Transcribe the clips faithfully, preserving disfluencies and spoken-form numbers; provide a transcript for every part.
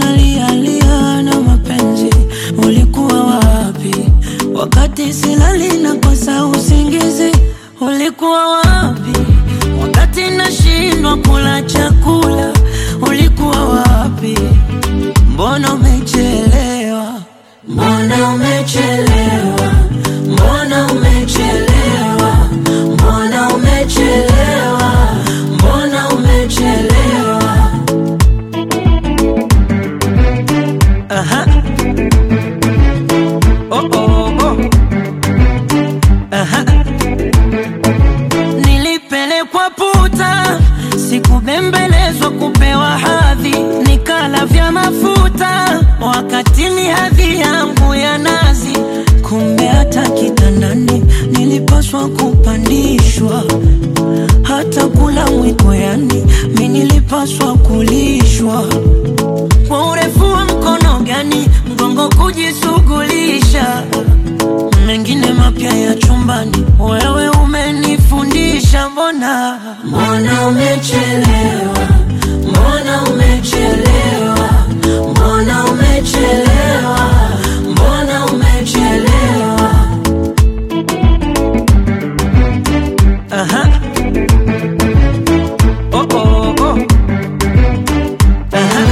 nalia lia na mapenzi, ulikuwa wapi? Wakati silali na kosa usingizi, ulikuwa wapi? Wakati nashindwa kula chakula, ulikuwa wapi? Mbona umechelewa? Mbona umechelewa? Mbona umechelewa? Mbona umechelewa? Mbona umechelewa? Aha. Oh oh oh. Aha. Nilipelekwa puta, sikubembelezwa kupewa hadhi, nikala vya mafuta wakati ni hadhi yangu ya nazi. Kumbe hata kitandani nilipaswa kupandishwa, hata kula mwiko yani mimi nilipaswa kulishwa. Kwa urefu wa mkono gani mgongo kujisugulisha, mengine mapya ya chumbani wewe umenifundisha. Mbona mbona umechelewa? Mbona umechelewa? Mbona umechelewa? Mbona umechelewa? Aha. Oh oh oh. Aha.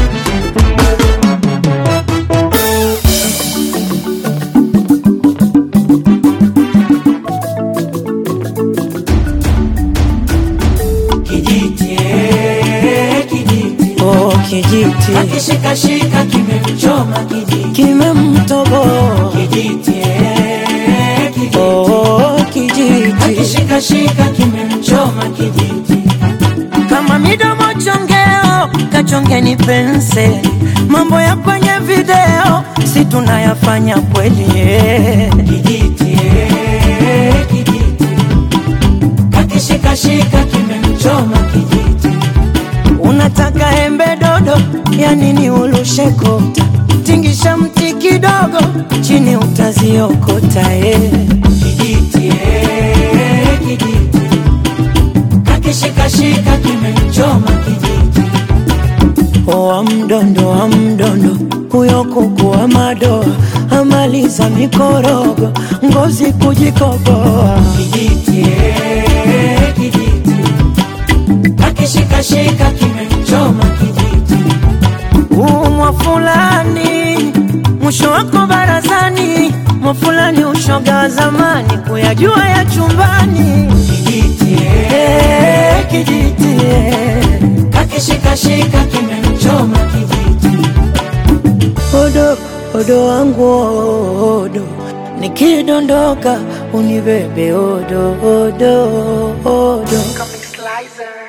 Kijiti akishika shika kimemchoma, kijiti kimemtoboa, kijiti kijiti oh kijiti akishika shika kimemchoma, kijiti kama midomo chongeo kachongeni pense, mambo ya kwenye video si tunayafanya kweli. Kijiti kijiti akishika shika kimemchoma, kijiti unataka embe dodo, ya nini ulushe kota? Tingisha mti kidogo, chini utaziokota. eh. Kijiti eh, kijiti akishika shika kimemchoma, kijiti wa mdondo wa mdondo, huyo kuku wa madoa amaliza mikorogo, ngozi kujikoboa. Kijiti eh, kijiti akishika shika kimemchoma, kijiti umwa fulani mwisho wako barazani, mwa fulani ushoga zamani kuyajua ya chumbani. Kijiti eh, kijiti eh, akishika shika kimemchoma, kijiti odo odo wangu odo, nikidondoka unibebe odo odo odo. Comic Slicer.